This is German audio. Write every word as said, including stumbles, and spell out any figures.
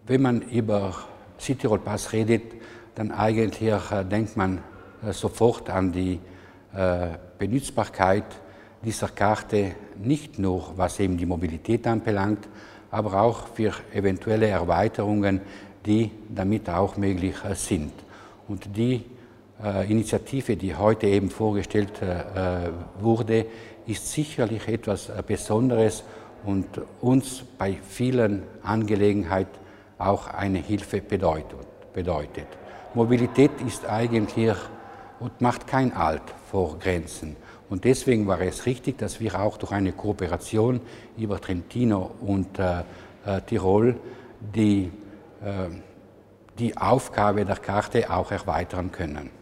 wenn man über Südtirol Pass redet, dann eigentlich äh, denkt man äh, sofort an die äh, Benutzbarkeit dieser Karte, nicht nur was eben die Mobilität anbelangt, aber auch für eventuelle Erweiterungen, die damit auch möglich äh, sind. Und die äh, Initiative, die heute eben vorgestellt äh, wurde, ist sicherlich etwas äh, Besonderes und uns bei vielen Angelegenheiten auch eine Hilfe bedeutet. Mobilität ist eigentlich und macht kein Halt vor Grenzen. Und deswegen war es richtig, dass wir auch durch eine Kooperation über Trentino und äh, äh, Tirol die, äh, die Aufgabe der Karte auch erweitern können.